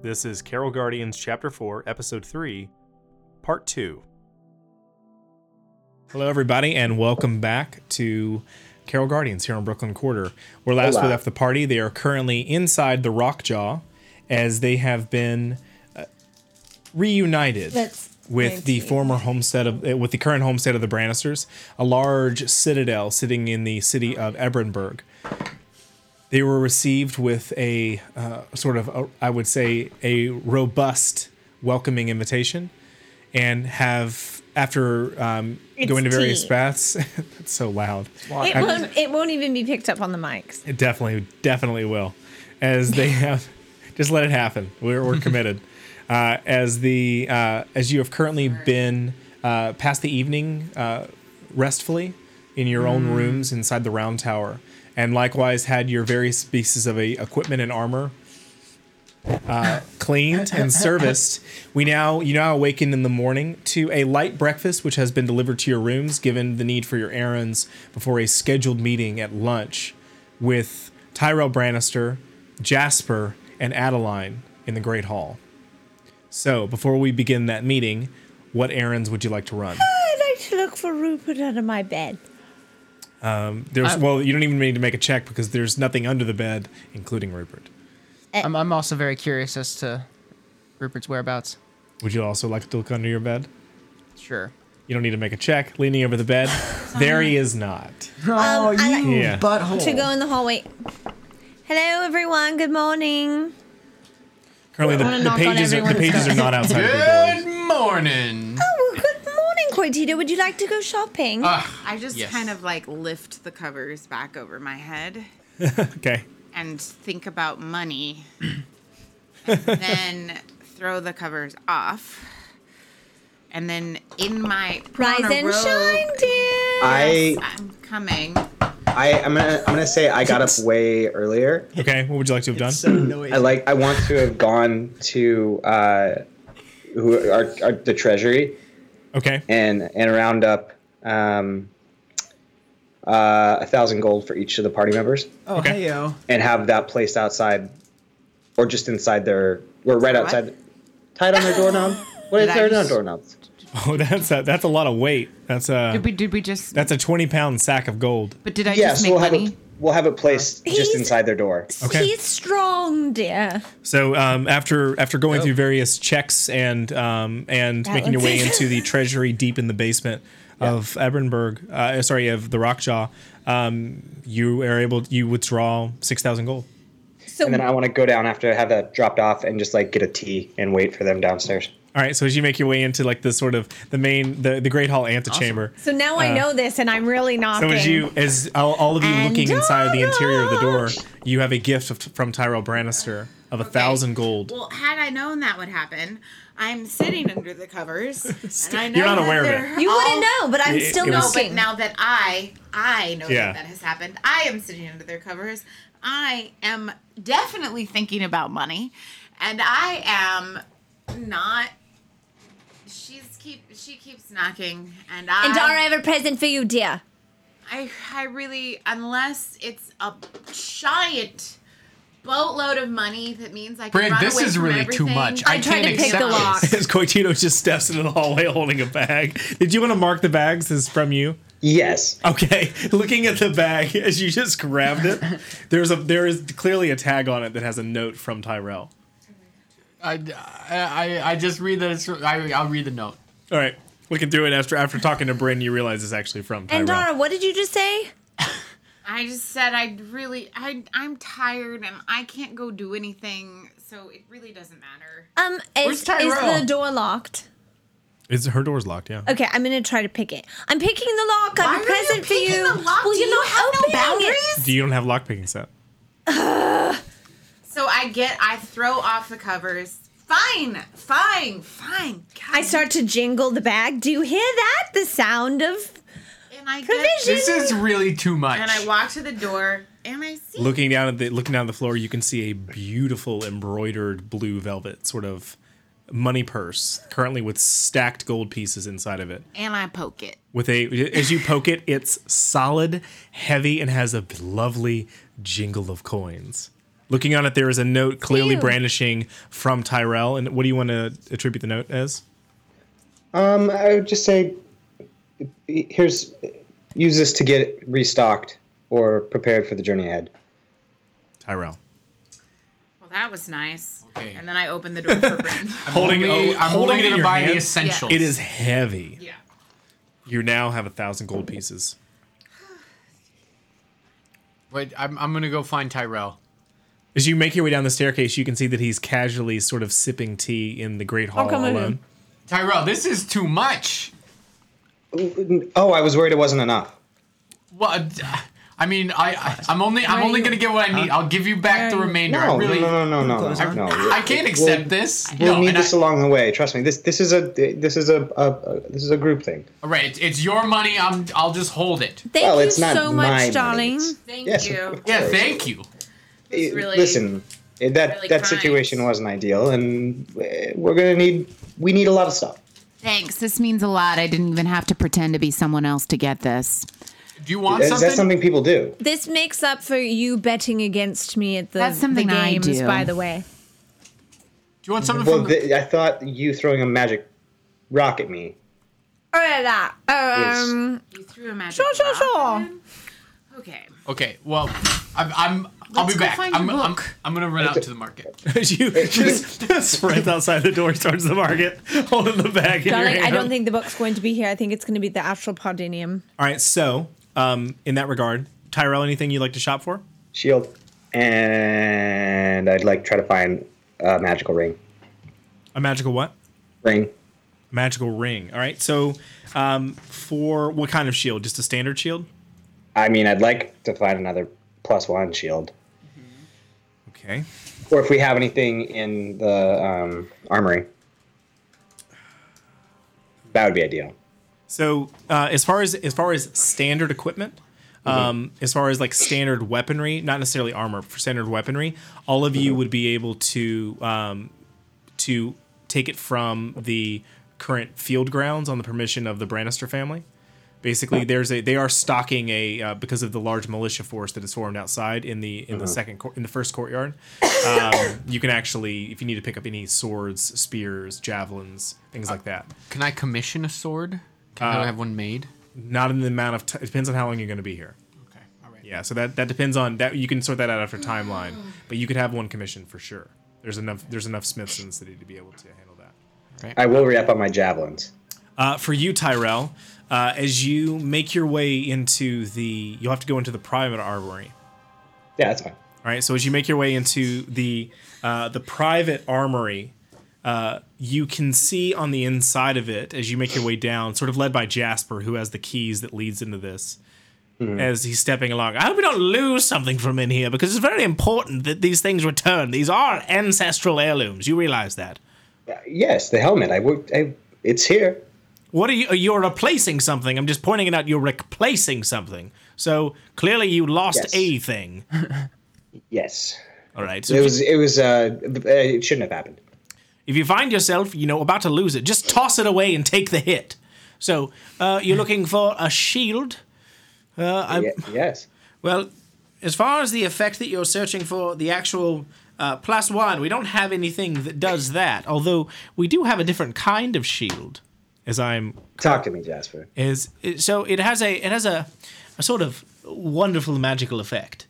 This is Carol Guardians Chapter 4, Episode 3, Part 2. Hello, everybody, and welcome back to Carol Guardians here on Brooklyn Quarter. Where last we left the party, they are currently inside the Rockjaw as they have been reunited with the former homestead of, with the current homestead of the Brannisters, a large citadel sitting in the city of Ebrenburg. They were received with a I would say, a robust welcoming invitation, and have, after going to various baths, it's so loud. It won't even be picked up on the mics. It definitely will, as they have. Just let it happen. We're committed. As you have currently been passed the evening restfully in your own rooms inside the Round Tower, and likewise had your various pieces of equipment and armor cleaned and serviced. You now awaken in the morning to a light breakfast which has been delivered to your rooms, given the need for your errands before a scheduled meeting at lunch with Tyrell Brannister, Jasper, and Adeline in the Great Hall. So, before we begin that meeting, what errands would you like to run? I'd like to look for Rupert under my bed. You don't even need to make a check because there's nothing under the bed, including Rupert. I'm also very curious as to Rupert's whereabouts. Would you also like to look under your bed? Sure. You don't need to make a check. Leaning over the bed, there he is not. Oh, you Yeah. butthole. To go in the hallway. Hello, everyone. Good morning. Currently, wanna the knock on pages everyone's are not outside of the doors. Good morning. Oh, well, good morning, Coitito. Would you like to go shopping? I just Yes. kind of like lift the covers back over my head Okay. and think about money. And then throw the covers off. And then in my Rise and shine, dear. I'm coming. I'm gonna say I got up way earlier. Okay. What would you like to have done? I want to have gone to the treasury Okay. and round up 1,000 gold for each of the party members, Oh, Okay. hey, yo. and have that placed outside, or just inside their, or right outside, tied on their doorknob. What is Did I there just- doorknob? Oh, that's a lot of weight. That's a Did we just? that's a 20-pound sack of gold. But did I Yes, just make money? we'll have it placed just He's- inside their door. Okay. He's strong, dear. So after going through various checks and making your way into the treasury deep in the basement of Ebrenburg, of the Rockjaw, you withdraw 6,000 gold. So And then I want to go down after I have that dropped off and just like get a tea and wait for them downstairs. All right. So as you make your way into like the sort of the Great Hall antechamber. now I know this, and I'm really knocking. So as all of you And looking inside the interior of the door, knock. you have a gift from Tyrell Brannister of 1,000 gold. Well, had I known that would happen, I'm sitting under the covers, and I know You're not that aware of it. they're You all- wouldn't know, but I'm It- still it was- No, but knocking. now that I know Yeah. that has happened, I am sitting under their covers. I am definitely thinking about money, and I am not. She keeps knocking, and And I have a present for you, dear. I really, unless it's a giant boatload of money, that means I can Brad, run this away is from really everything. too much. I tried can't to pick accept the lock. this. As Coitito just steps into the hallway holding a bag. Did you want to mark the bags as from you? Yes. Okay. Looking at the bag as you just grabbed it, there is clearly a tag on it that has a note from Tyrell. I just read that it's. I'll read the note. All right. Looking through it after talking to Bryn, you realize it's actually from Tyrell. And Dara, what did you just say? I just said I'm tired and I can't go do anything, so it really doesn't matter. Where's Is Tyrell? the door locked? Her door's locked, yeah. Okay, I'm gonna try to pick it. I'm picking the lock. I Why have a are you present for picking you. the lock? Well, Do you're you not have no opening it. boundaries? You don't have lockpicking set. So I throw off the covers. Fine. I start to jingle the bag. Do you hear that? The sound of And I provision. This is really too much. and I walk to the door and I see. Looking down the floor, you can see a beautiful embroidered blue velvet sort of money purse, currently with stacked gold pieces inside of it. And I poke it. As you poke it, it's solid, heavy, and has a lovely jingle of coins. Looking on it, there is a note clearly Ew. brandishing from Tyrell. And what do you want to attribute the note as? I would just say, use this to get restocked or prepared for the journey ahead. Tyrell. Well, that was nice. Okay. And then I opened the door for Bryn. Holding I'm holding only it in gonna your buy the hand. essentials. It is heavy. Yeah. You now have 1,000 gold pieces. Wait, I'm gonna go find Tyrell. As you make your way down the staircase, you can see that he's casually sort of sipping tea in the Great Hall come in. alone. Tyrell, this is too much. Oh, I was worried it wasn't enough. Well, I mean, I'm only gonna get what I need. I'll give you back the remainder. No, I really, no. I can't accept this. We'll No, need and this along the way. Trust me. This is a group thing. Right, it's your money. I'll just hold it. Thank Well, you it's not so my much, money, darling. it's- Thank Yes, you. of Yeah, course. thank you. It's really- Listen, that really that kind. situation wasn't ideal, and we need a lot of stuff. Thanks. This means a lot. I didn't even have to pretend to be someone else to get this. Do you want Is something? that something people do? This makes up for you betting against me at That's the something I games, do. by the way. Do you want something Well, from? I thought you throwing a magic rock at me. Oh, yeah, that. You threw a magic Sure. rock at him? Okay. Okay, well, I'll Let's be go back. find your book. I'm gonna run out to the market. As you just sprint outside the door towards the market, holding the bag in your Darling, I hand. don't think the book's going to be here. I think it's going to be the astral podinium. All right, so in that regard, Tyrell, anything you'd like to shop for? Shield, and I'd like to try to find a magical ring. A magical what? Ring. Magical ring. All right, so for what kind of shield? Just a standard shield? I mean, I'd like to find another +1 shield, Okay. or if we have anything in the armory, that would be ideal. So as far as standard equipment, as far as like standard weaponry, not necessarily armor, for standard weaponry, all of you would be able to take it from the current field grounds on the permission of the Brannister family. Basically, they are stocking a because of the large militia force that is formed outside in the first courtyard. You can actually, if you need to pick up any swords, spears, javelins, things like that. Can I commission a sword? Can I have one made? Not in the amount of it depends on how long you're going to be here. Okay, all right. Yeah, so that depends on that. You can sort that out after timeline, but you could have one commissioned for sure. There's enough smiths in the city to be able to handle that. I will re-up on my javelins. For you, Tyrell, as you make your way into you'll have to go into the private armory. Yeah, that's fine. All right, so as you make your way into the private armory, you can see on the inside of it, as you make your way down, sort of led by Jasper, who has the keys that leads into this, as he's stepping along. I hope we don't lose something from in here, because it's very important that these things return. These are ancestral heirlooms. You realize that? Yes, the helmet. It's here. What are you? You're replacing something. I'm just pointing it out. You're replacing something. So clearly you lost Yes. a thing. Yes. All right. So It shouldn't have happened. if you find yourself, about to lose it, just toss it away and take the hit. So you're looking for a shield. Yes. Well, as far as the effect that you're searching for, the actual +1, we don't have anything that does that. Although we do have a different kind of shield. As I'm Talk to me, Jasper. so it has a sort of wonderful magical effect.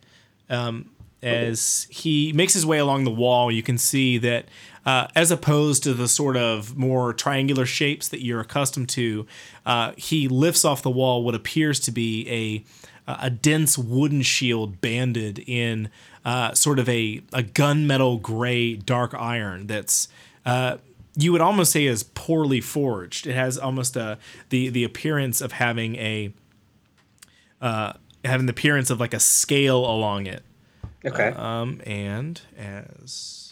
As he makes his way along the wall, you can see that as opposed to the sort of more triangular shapes that you're accustomed to, he lifts off the wall what appears to be a dense wooden shield banded in sort of a gunmetal gray dark iron that's you would almost say is poorly forged. It has almost the appearance of having the appearance of like a scale along it. Okay. And as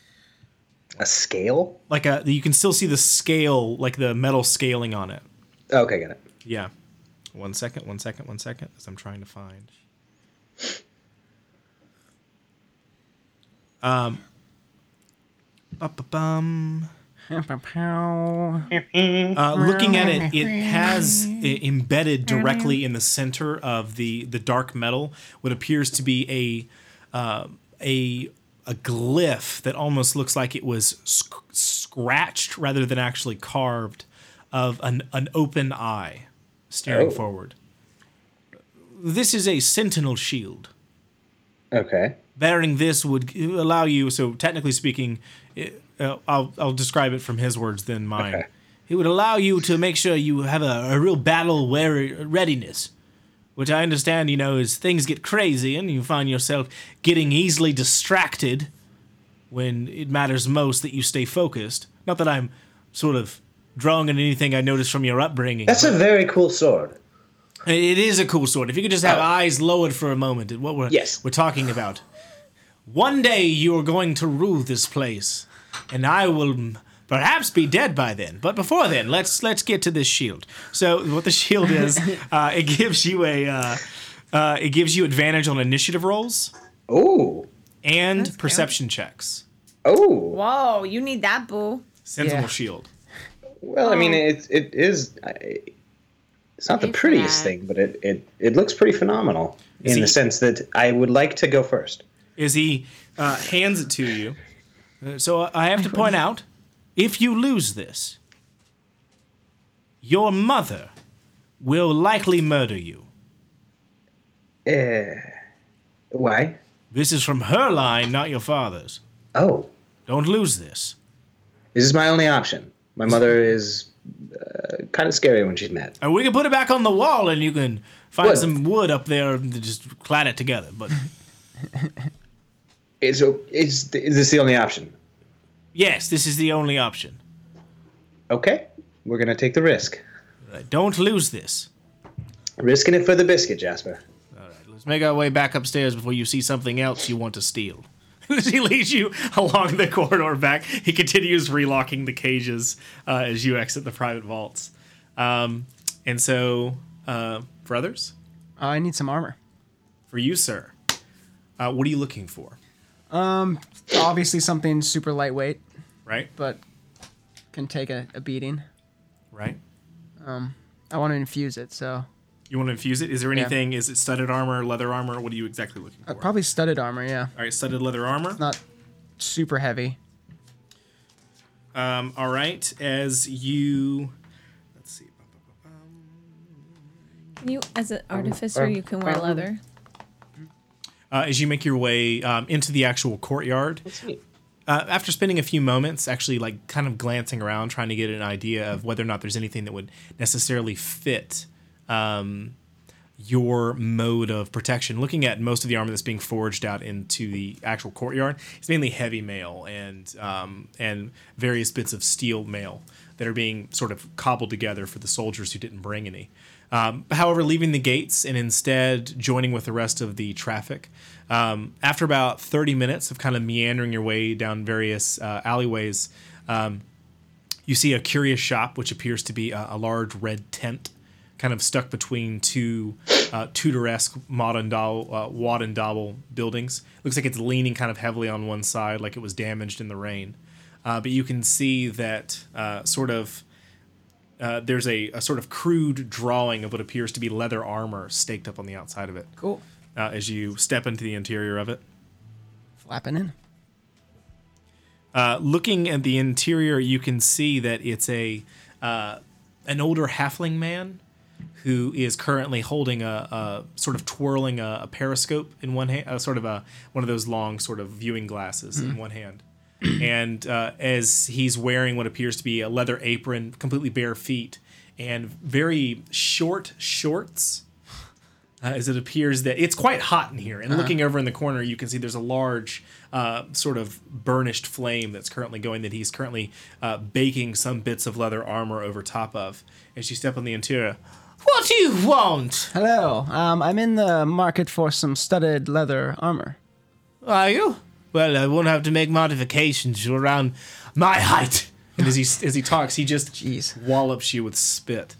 A scale? like you can still see the scale, like the metal scaling on it. Okay, got it. Yeah. One second, as I'm trying to find. Looking at it, it has embedded directly in the center of the dark metal what appears to be a glyph that almost looks like it was scratched rather than actually carved of an open eye staring forward. This is a sentinel shield. Okay. Bearing this would allow you, so technically speaking, I'll describe it from his words than mine. Okay. It would allow you to make sure you have a real battle readiness, which I understand, as things get crazy and you find yourself getting easily distracted when it matters most that you stay focused. Not that I'm sort of drawing on anything I noticed from your upbringing. That's a very cool sword. It is a cool sword. If you could just have eyes lowered for a moment at what we're talking about. One day you are going to rule this place, and I will perhaps be dead by then. But before then, let's get to this shield. So what the shield is, it gives you advantage on initiative rolls. Oh. And perception checks. Oh. Whoa, you need that, boo. Sentinel shield. Well, I mean, it is. It's not the prettiest thing, but it looks pretty phenomenal in the sense that I would like to go first. As he hands it to you. So I have to point out, if you lose this, your mother will likely murder you. Why? This is from her line, not your father's. Oh. Don't lose this. This is my only option. My mother is kind of scary when she's mad. We can put it back on the wall and you can find some wood up there and just clad it together. But is this the only option? Yes, this is the only option. Okay. We're going to take the risk. Don't lose this. Risking it for the biscuit, Jasper. All right, let's make our way back upstairs before you see something else you want to steal. As he leads you along the corridor back, he continues relocking the cages as you exit the private vaults. And so, brothers? I need some armor. For you, sir. What are you looking for? Obviously something super lightweight. Right? But can take a beating. Right? I want to infuse it, so... You want to infuse it? Is there anything, is it studded armor, leather armor? What are you exactly looking for? Probably studded armor, yeah. All right, studded leather armor. Not super heavy. All right, as you... Let's see. You, as an artificer, you can wear leather. As you make your way into the actual courtyard, after spending a few moments actually like kind of glancing around, trying to get an idea of whether or not there's anything that would necessarily fit your mode of protection, looking at most of the armor that's being forged out into the actual courtyard, it's mainly heavy mail and various bits of steel mail that are being sort of cobbled together for the soldiers who didn't bring any. However, leaving the gates and instead joining with the rest of the traffic, after about 30 minutes of kind of meandering your way down various alleyways, you see a curious shop, which appears to be a large red tent kind of stuck between two Tudor-esque wad and dauble buildings. Looks like it's leaning kind of heavily on one side, like it was damaged in the rain. But you can see that there's a sort of crude drawing of what appears to be leather armor staked up on the outside of it. Cool. As you step into the interior of it. Flapping in. Looking at the interior, you can see that it's an older halfling man who is currently holding a sort of twirling a periscope in one hand, one of those long sort of viewing glasses in one hand. And as he's wearing what appears to be a leather apron, completely bare feet, and very short shorts, as it appears that it's quite hot in here. And looking over in the corner, you can see there's a large sort of burnished flame that's currently going, that he's currently baking some bits of leather armor over top of. As you step on the interior, what do you want? Hello. I'm in the market for some studded leather armor. Are you? Well, I won't have to make modifications. You're around my height. And as he talks, he just wallops you with spit.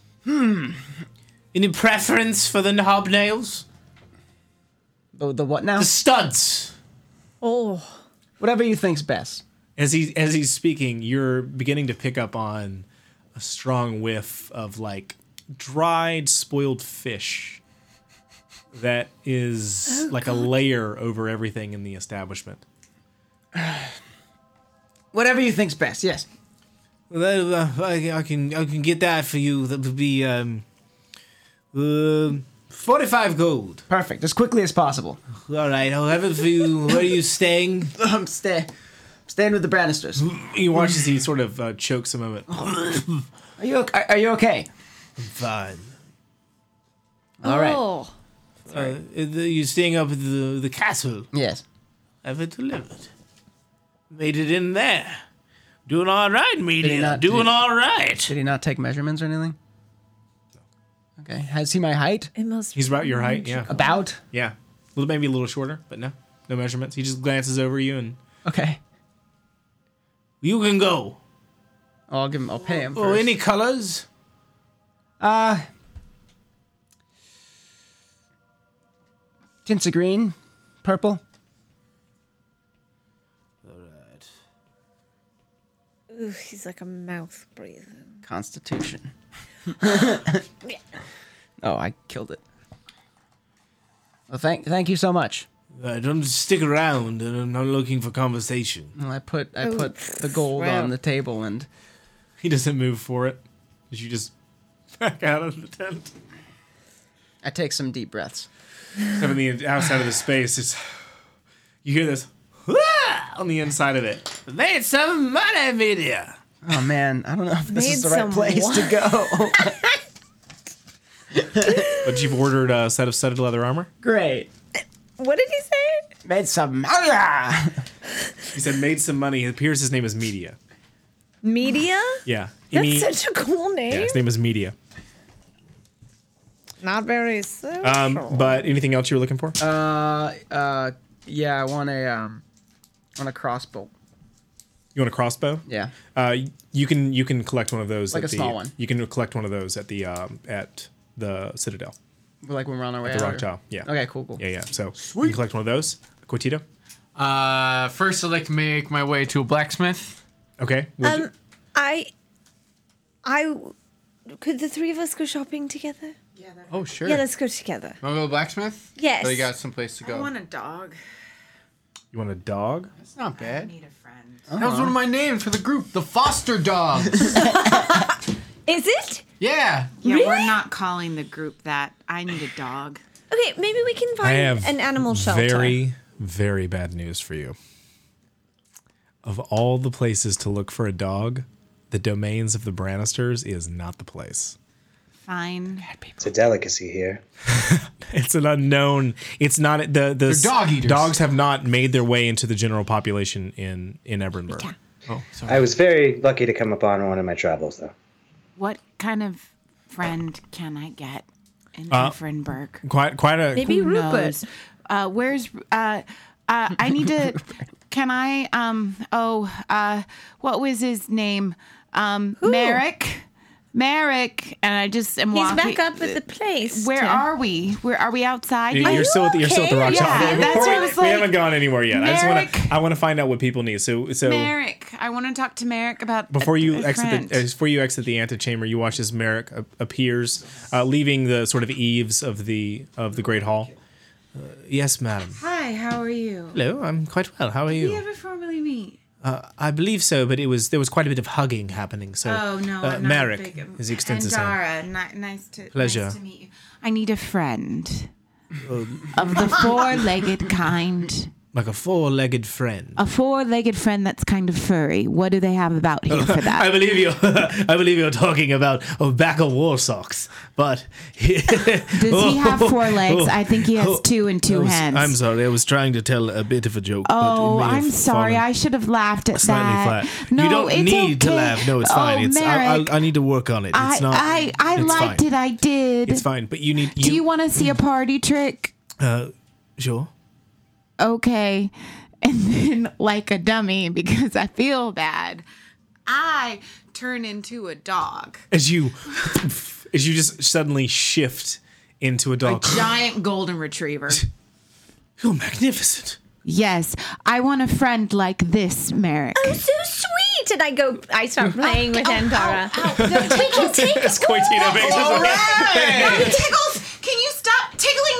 Any preference for the hobnails? The what now? The studs. Oh. Whatever you think's best. As he's speaking, you're beginning to pick up on a strong whiff of like dried, spoiled fish that is like a layer over everything in the establishment. Whatever you think's best. Yes. Well, I can get that for you. That would be 45 gold. Perfect. As quickly as possible. All right, I'll have it for you. Where are you staying? Staying with the Brannisters. You watch as he sort of chokes a moment. Are you okay? I'm fine. All right. Oh. You staying up at the castle? Yes. Have it delivered. Made it in there. Doing all right, media. Did all right. he not take measurements or anything? Okay. Has he my height? It must He's about your height, yeah. About? Yeah. Maybe a little shorter, but no measurements. He just glances over you and Okay. you can go. I'll pay him first. Oh, any colors? Tints of green, purple. Ooh, he's like a mouth breather. Constitution. Oh, I killed it. Well, thank you so much. Don't stick around. I'm not looking for conversation. Well, I put the gold on the table and He doesn't move for it. As you just back out of the tent. I take some deep breaths. Up in the outside of the space, it's you hear this on the inside of it. Made some money, media. Oh man, I don't know if this is the right some place to go. But you've ordered a set of studded leather armor. Great. What did he say? Made some money. He said made some money. It appears his name is Media. Media? Yeah. That's such a cool name. Yeah, his name is Media. Not very social. But anything else you were looking for? Yeah, I want a crossbow. You want a crossbow? Yeah. You can collect one of those. Like at a small one. You can collect one of those at the Citadel. Like when we're on our way The out. Rock Tower. Yeah. Okay, cool. Yeah. So you can collect one of those. Quotito? First, I'd like to make my way to a blacksmith. Okay. I could the three of us go shopping together? Yeah, that Oh, sure. Yeah, let's go together. Want to go to the blacksmith? Yes. So you got someplace to go. I want a dog. You want a dog? That's not I bad. need a friend. That was one of my names for the group, the Foster Dogs. Is it? Yeah. Yeah, Really? we're not calling the group that. I need a dog. Okay, maybe we can I find have an animal shelter. very, very bad news for you. Of all the places to look for a dog, the domains of the Brannisters is not the place. Fine. It's a delicacy here. It's an unknown. It's not the dog eaters. Dogs have not made their way into the general population in Ebernburg. Oh, sorry. I was very lucky to come upon one in my travels, though. What kind of friend can I get in Effrenburg? Quite a. Maybe Who Rupert. knows? Where's I need to can I what was his name? Merrick, and I just am He's walking. back up at the place. Where are we? Where are we outside? You're still at the Rock okay? Tower. Yeah, that's what I was We like. haven't gone anywhere yet. Merrick. I want to find out what people need. So Merrick. I want to talk to Merrick about before you a friend. exit the antechamber, you watch as Merrick appears, leaving the sort of eaves of the Great Hall. Yes, madam. Hi, how are you? Hello, I'm quite well. How are Did we you? ever formally meet? I believe so, but there was quite a bit of hugging happening. So, Oh no, I'm not Merrick big, is the extensive and name. Dara, nice to Pleasure. Nice to meet you. I need a friend of the four-legged kind. Like a four-legged friend. A four-legged friend that's kind of furry. What do they have about here for that? I believe you're talking about Bacca War Socks, but Does he have four legs? I think he has two and two hands. I'm sorry, I was trying to tell a bit of a joke. Oh, but it may I'm have sorry. fallen I should have laughed at slightly that. flat. No, you don't it's need to okay. laugh. No, it's fine. Oh, It's Merrick, I need to work on it. It's not. I it's liked fine. it. I did. It's fine, but you need. Do you want to see a party trick? Sure. Okay. And then, like a dummy, because I feel bad, I turn into a dog. As you just suddenly shift into a A dog. giant golden retriever. You're magnificent. Yes. I want a friend like this, Merrick. Oh, so sweet! And I start playing with Andara. As Quintino makes his way. Tickles! Can you stop tickling me? Yes,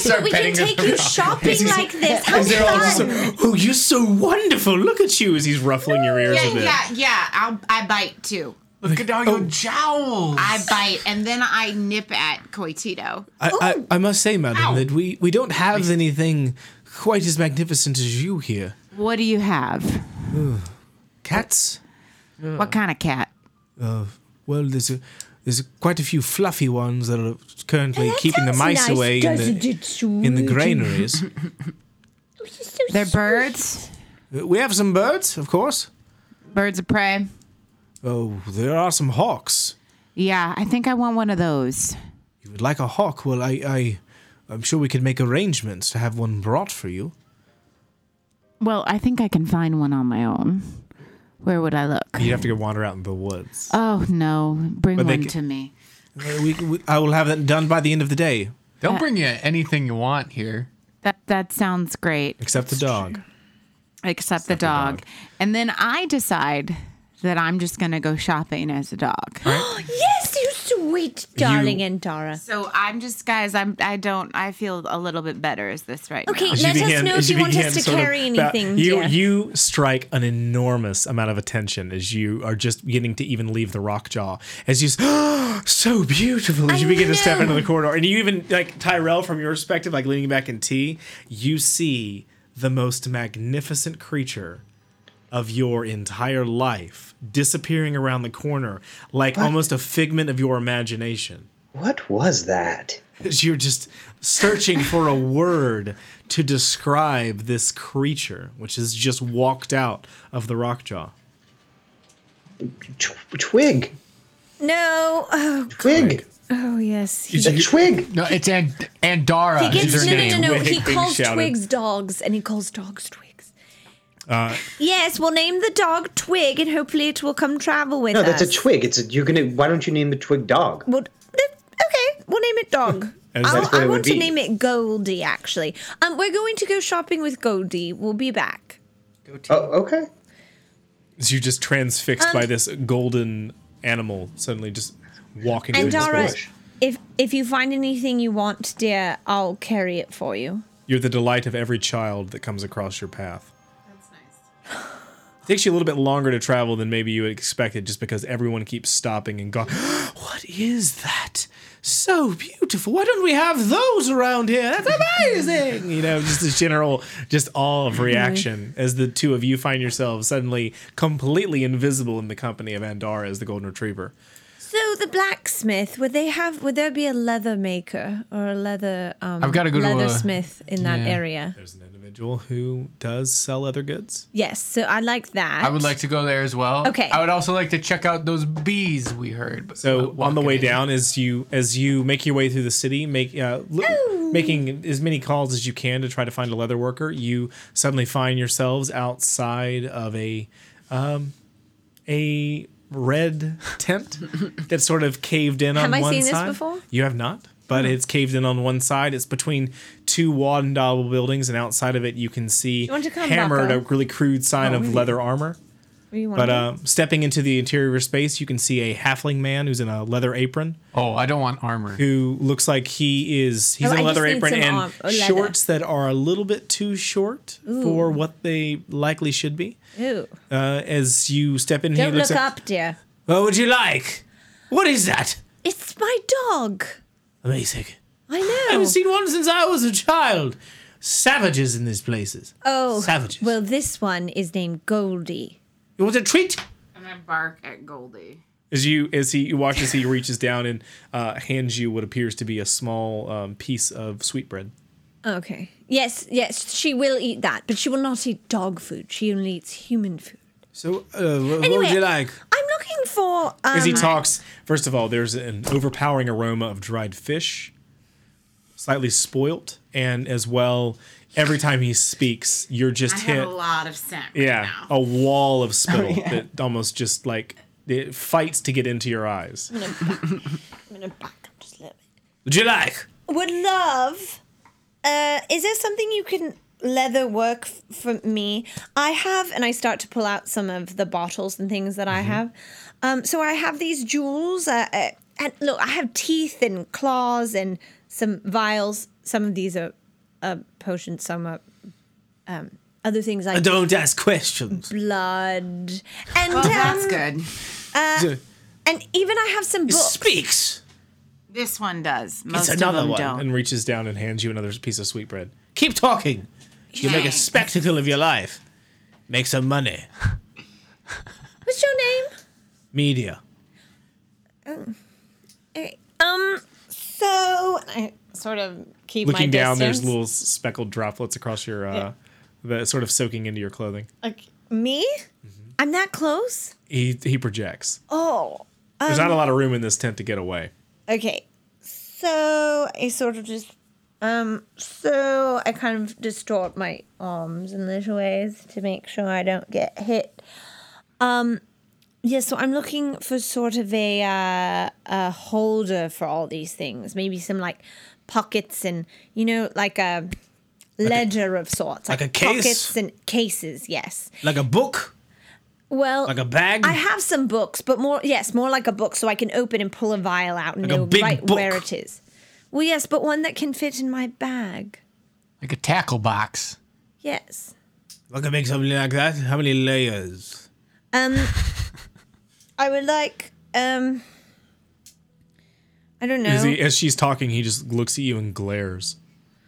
start we can petting take him. you shopping like this. How fun! Oh, you're so wonderful. Look at you as he's ruffling your ears a bit. Yeah. I bite too. Look at all your jowls. I bite, and then I nip at Coitito. I must say, madam, Ow. that we don't have anything quite as magnificent as you here. What do you have? Cats? What kind of cat? Well, there's quite a few fluffy ones that are currently That keeping the sounds mice nice, away doesn't it, in the sweetie? granaries. They're birds. We have some birds, of course. Birds of prey. Oh, there are some hawks. Yeah, I think I want one of those. You would like a hawk? Well, I'm sure we could make arrangements to have one brought for you. Well, I think I can find one on my own. Where would I look? You'd have to go wander out in the woods. Oh no! Bring But they one c- to me. I will have that done by the end of the day, They'll bring you anything you want here. That sounds great. except the dog. Except the dog. And then I decide that I'm just gonna go shopping as a dog. Yes, you sweet darling Andara. So I'm just, guys. I feel a little bit better as this right Okay, now. As let us know if you want begin us to sort of carry anything, dear. You strike an enormous amount of attention as you are just beginning to even leave the rock jaw. As you so beautiful as you begin to step into the corridor. And you even, like Tyrell, from your perspective, like leaning back in tea, you see the most magnificent creature of your entire life disappearing around the corner like almost a figment of your imagination. What was that? As you're just searching for a word to describe this creature, which has just walked out of the rockjaw. Twig. No. Oh, Twig. oh yes. He, A twig. No, it's Andara. he gets is her no, name. no. Twig He being calls shouted. twigs dogs, and he calls dogs twigs. Yes, we'll name the dog Twig, and hopefully it will come travel with No, us. that's a twig. Why don't you name the twig dog? Well, okay, we'll name it Dog. That's what I it want would to be. name it Goldie, actually. We're going to go shopping with Goldie. We'll be back. Oh, okay. As you just transfixed by this golden animal suddenly just walking through And the Dara, space. if you find anything you want, dear, I'll carry it for you. You're the delight of every child that comes across your path. That's nice. It takes you a little bit longer to travel than maybe you had expected just because everyone keeps stopping and going, what is that? So beautiful. Why don't we have those around here? That's amazing. You know, just this general, just awe of reaction as the two of you find yourselves suddenly completely invisible in the company of Andara as the Golden Retriever. So the blacksmith, would there be a leather maker or a leather I've gotta go to a- leathersmith in that yeah. area? There's an individual who does sell leather goods. Yes, so I like that. I would like to go there as well. Okay. I would also like to check out those bees we heard. But So on the way walking in. down, as you make your way through the city, making as many calls as you can to try to find a leather worker, you suddenly find yourselves outside of a red tent that's sort of caved in on Have I one seen this side. before? You have not, but it's caved in on one side. It's between two wooden double buildings, and outside of it, you can see want to come, hammered a Bucko? really crude sign of leather armor. What do you want But stepping into the interior space, you can see a halfling man who's in a leather apron, Oh, I don't want armor. who looks like he's Oh, in I a leather just need apron some and leather. shorts that are a little bit too short for what they likely should be. Ooh. As you step in, Don't he looks look at, up, dear. what would you like? What is that? It's my dog. Amazing. I I know. haven't seen one since I was a child. Savages in these places. Oh, Savages. well, this one is named Goldie. You want a treat? And I bark at Goldie. You watch as he reaches down and hands you what appears to be a small piece of sweetbread. Okay. Yes, she will eat that, but she will not eat dog food. She only eats human food. So, what Anyway, would you like? I'm looking for. As he talks, first of all, there's an overpowering aroma of dried fish, slightly spoilt, and as well, every time he speaks, you're just I hit. have a lot of scent right Yeah, now. a wall of spittle that almost just like it fights to get into your eyes. I'm gonna back up just a little bit. Would you like? Would love. Is there something you can leather work for me? I have, and I start to pull out some of the bottles and things that I have. So I have these jewels. and look, I have teeth and claws and some vials. Some of these are potions. Some are other things like Don't ask questions. blood. And Well, that's good. And even I have some It books. speaks. This one does. Most of another them one. don't. And reaches down and hands you another piece of sweetbread. Keep talking. You make a Thanks. spectacle of your life. Make some money. What's your name? Media. Okay. So I sort of keep Looking my down, distance. there's little speckled droplets across your, the sort of soaking into your clothing. Like, me? I'm that close? He projects. Oh. There's not a lot of room in this tent to get away. Okay. So I sort of just so I kind of distort my arms in little ways to make sure I don't get hit. Yeah, so I'm looking for sort of a holder for all these things. Maybe some like pockets and like a ledger of sorts. like a case? Pockets and cases, yes. Like a book? Well, Like a bag? I have some books, but more like a book, so I can open and pull a vial out and Like a know big right book. where it is. Well, yes, but one that can fit in my bag. Like a tackle box. Yes. I can make something like that. How many layers? I would like I don't know. As she's talking, he just looks at you and glares.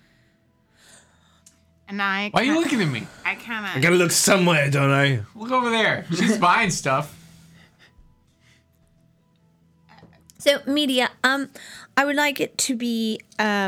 And I. Why are you looking at me? I kind I of. gotta look somewhere, don't I? Look over there. She's buying stuff. So media, I would like it to be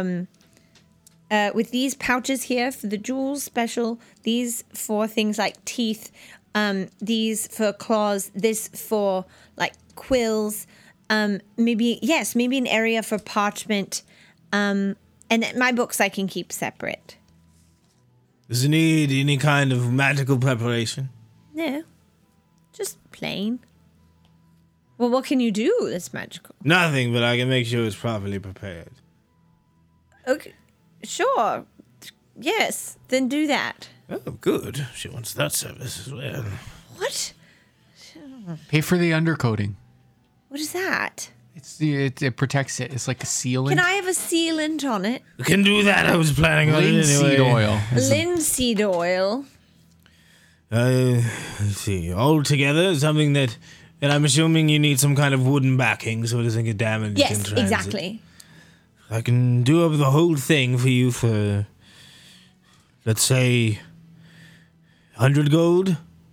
with these pouches here for the jewels special, these for things like teeth, these for claws, this for like quills, maybe an area for parchment, and then my books I can keep separate. Does it need any kind of magical preparation? No, just plain. Well, what can you do that's magical? Nothing, but I can make sure it's properly prepared. Okay, sure. Yes, then do that. Oh, good. She wants that service as well. What? Pay for the undercoating. What is that? It protects it. It's like a sealant. Can I have a sealant on it? We can do that. I was planning on it anyway. Linseed oil. Linseed oil. Let's see. All together, something that... And I'm assuming you need some kind of wooden backing so it doesn't get damaged in Yes, transit. exactly. I can do up the whole thing for you for, let's say, 100 gold?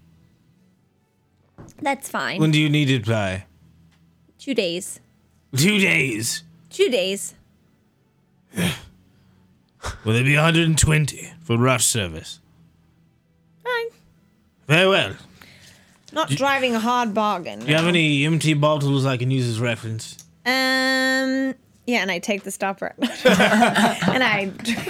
That's fine. When do you need it by? 2 days. 2 days. 2 days. Will there be 120 for rush service? Fine. Very well. Not driving a hard bargain. Do you have any empty bottles I can use as reference? Yeah, and I take the stopper. And I.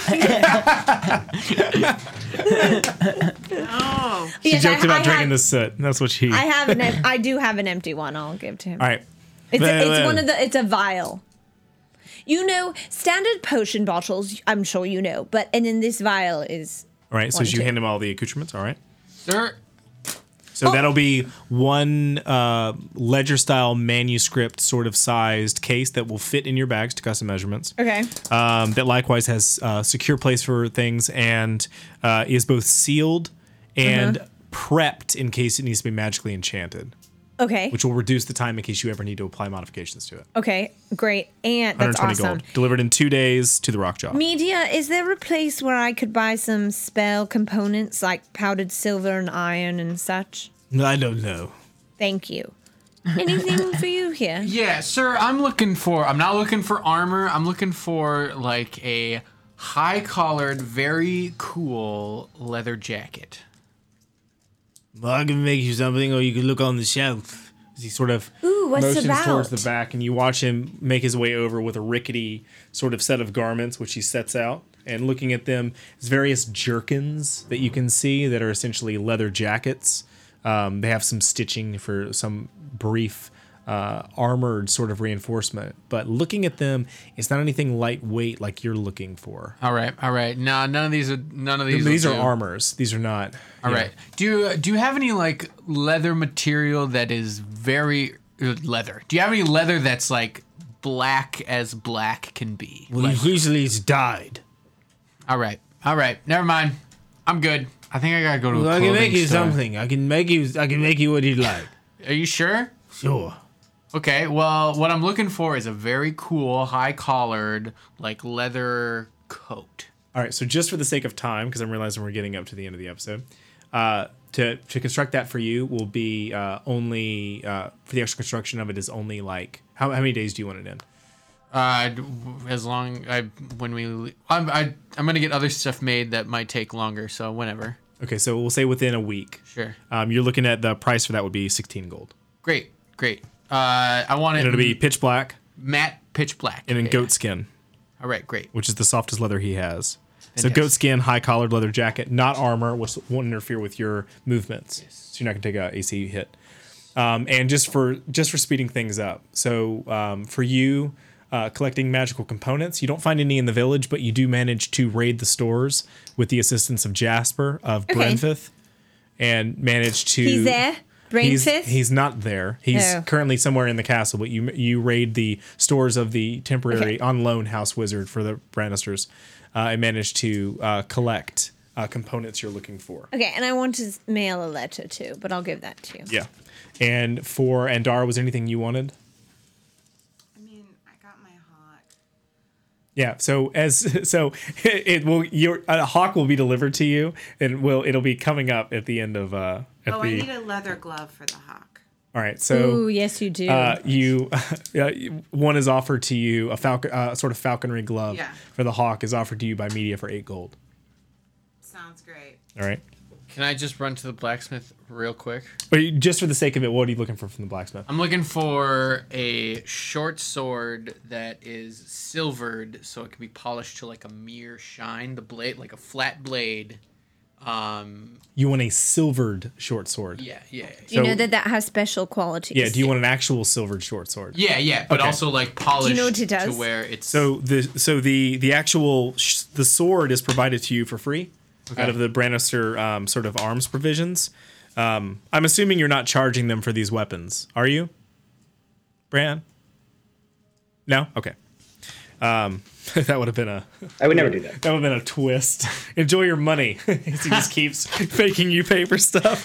Oh. She Yes, joked about drinking have, the soot. That's what she. I do have an empty one. I'll give to him. All right. It's Very well. one of the. It's a vial. Standard potion bottles. I'm sure you know, and then this vial is. All right. So One, you two. hand him all the accoutrements. All right. Sir, So that'll be one ledger style manuscript sort of sized case that will fit in your bags to custom measurements. Okay. That likewise has secure place for things and is both sealed and prepped in case it needs to be magically enchanted, Okay. which will reduce the time in case you ever need to apply modifications to it. Okay. Great. And that's 120 awesome. gold. Delivered in 2 days to the Rockjaw. Media, is there a place where I could buy some spell components like powdered silver and iron and such? I don't know. Thank you. Anything for you here? yeah, sir, I'm not looking for armor. I'm looking for like a high-collared, very cool leather jacket. Well, I can make you something, or you can look on the shelf. As he sort of Ooh, what's motions about? towards the back, and you watch him make his way over with a rickety sort of set of garments, which he sets out. And looking at them, there's various jerkins that you can see that are essentially leather jackets. They have some stitching for some brief armored sort of reinforcement. But looking at them, it's not anything lightweight like you're looking for. All right. No, none of these. These will are do. armors. These are not. All right. Do you have any like leather material that is very leather? Do you have any leather that's like black can be. Well, usually it's dyed. All right. Never mind. I'm good. I think I gotta go to Well, a I clothing can make you store. something. I can make you what you'd like. Are you sure? Sure. Okay, well, what I'm looking for is a very cool, high-collared, like, leather coat. All right, so just for the sake of time, because I'm realizing we're getting up to the end of the episode, to construct that for you will be only for the extra construction of it is only like how many days do you want it in? As long I'm gonna get other stuff made that might take longer, so whenever. Okay, so we'll say within a week. Sure. You're looking at the price for that would be 16 gold. Great. I want it. And it'll be pitch black matte pitch black. and then Yeah. goat skin, All right, great. which is the softest leather he has. So Fantastic. goat skin, high collared leather jacket, not armor, which won't interfere with your movements. So you're not gonna take a AC hit. And just for speeding things up. So for you, collecting magical components, you don't find any in the village, but you do manage to raid the stores with the assistance of Jasper of Okay. Brenfith, and manage to. He's there? Brainfist? He's not there. He's Oh. currently somewhere in the castle, but you raid the stores of the temporary Okay. on loan house wizard for the Brannisters, and manage to collect components you're looking for. Okay, and I want to mail a letter too, but I'll give that to you. Yeah. And for Andar, was there anything you wanted? I mean, I got my hawk. Yeah. So it will your hawk will be delivered to you, and it'll be coming up at the end of I need a leather glove for the hawk. All right. So Ooh, yes, you do. one is offered to you, a falcon sort of falconry glove Yeah. for the hawk is offered to you by Media for 8 gold. Sounds great. All right. Can I just run to the blacksmith real quick? But just for the sake of it, what are you looking for from the blacksmith? I'm looking for a short sword that is silvered so it can be polished to like a mere shine. The blade, like a flat blade. You want a silvered short sword. Yeah. you so- know that has special qualities. Yeah. Do you want an actual silvered short sword? Yeah, but Okay. also like polished know what it does? to where it's So the actual the sword is provided to you for free out of the Brannister sort of arms provisions. I'm assuming you're not charging them for these weapons, are you, Bran? No. Okay. That would have been I would never do that. that would have been a twist. Enjoy your money. He just keeps faking you pay for stuff.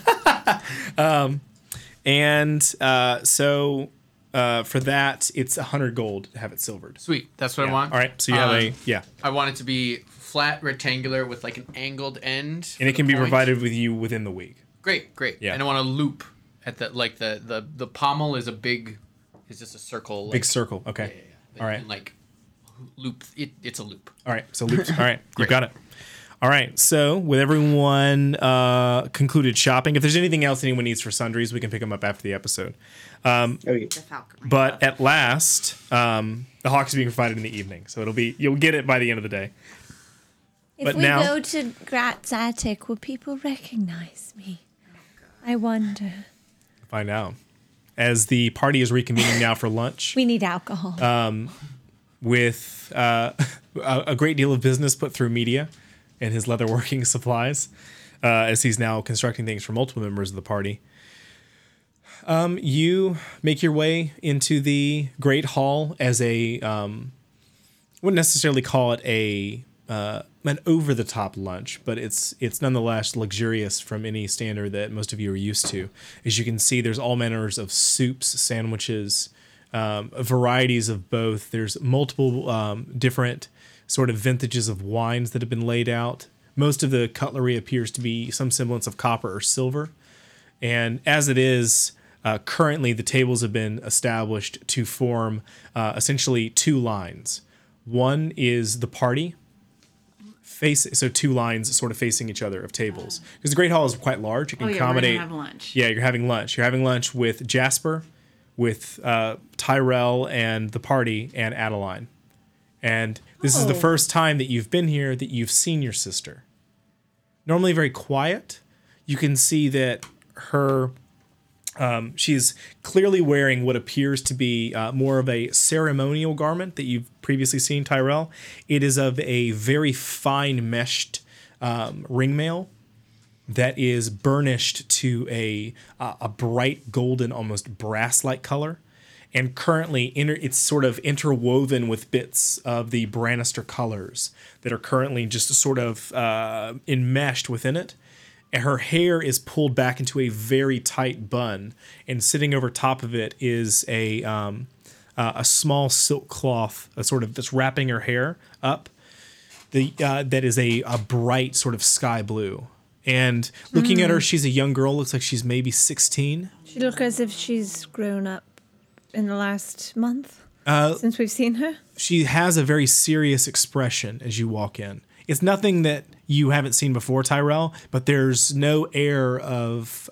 So for that, it's 100 gold to have it silvered. sweet. That's what Yeah. I want. All right. So you have I want it to be flat, rectangular with like an angled end. and it for can the be point. provided with you within the week. Great. Yeah. And I want a loop at the pommel is just a circle. Big circle. Okay. Yeah. All right. And like loop. It's a loop. All right. So loops. All right. You got it. All right. So with everyone concluded shopping, if there's anything else anyone needs for sundries, we can pick them up after the episode. Oh, yeah. The falconry. But at last, the hawk is being provided in the evening, so you'll get it by the end of the day. If but we now- go to Gratz Attic, will people recognize me? I wonder. Find out. As the party is reconvening now for lunch, We need alcohol. with a great deal of business put through Media and his leatherworking supplies, as he's now constructing things for multiple members of the party. You make your way into the Great Hall as wouldn't necessarily call it an over-the-top lunch, but it's nonetheless luxurious from any standard that most of you are used to. As you can see, there's all manners of soups, sandwiches, varieties of both. There's multiple different sort of vintages of wines that have been laid out. Most of the cutlery appears to be some semblance of copper or silver. And as it is, currently the tables have been established to form essentially 2 lines. One is the party, so 2 lines sort of facing each other of tables. Because the Great Hall is quite large. It can We're accommodate. gonna have lunch. Yeah, you're having lunch. You're having lunch with Jasper, with Tyrell and the party, and Adeline. And this is the first time that you've been here that you've seen your sister. Normally very quiet. You can see that her she's clearly wearing what appears to be more of a ceremonial garment that you've previously seen, Tyrell. It is of a very fine meshed ringmail that is burnished to a bright golden, almost brass-like color. and currently it's sort of interwoven with bits of the Brannister colors that are currently just sort of enmeshed within it. And her hair is pulled back into a very tight bun, and sitting over top of it is a small silk cloth, sort of that's wrapping her hair up. That is a bright sort of sky blue. And looking at her, she's a young girl. Looks like she's maybe 16. She looks as if she's grown up in the last month since we've seen her. She has a very serious expression as you walk in. It's nothing that you haven't seen before, Tyrell, but there's no air of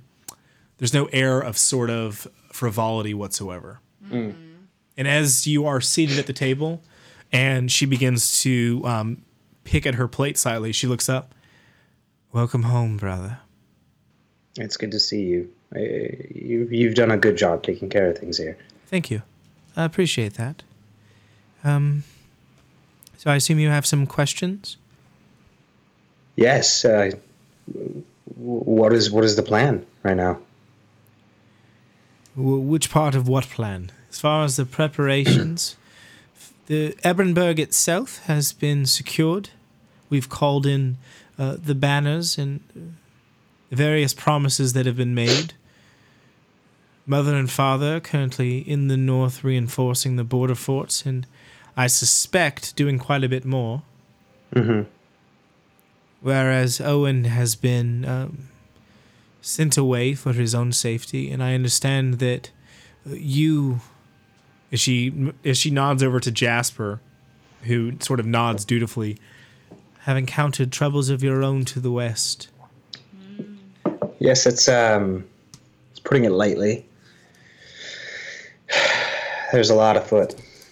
sort of frivolity whatsoever. Mm. And as you are seated at the table, and she begins to pick at her plate slightly, she looks up. Welcome home, brother. It's good to see you. You've done a good job taking care of things here. Thank you. I appreciate that. So I assume you have some questions? Yes. What is the plan right now? Which part of what plan? As far as the preparations, the Ebrenburg itself has been secured. We've called in the banners and the various promises that have been made. Mother and father are currently in the north reinforcing the border forts, and I suspect doing quite a bit more. Mm-hmm. Whereas Owen has been sent away for his own safety, and I understand that you, as she nods over to Jasper, who sort of nods dutifully, have encountered troubles of your own to the west. Yes, it's putting it lightly. There's a lot afoot.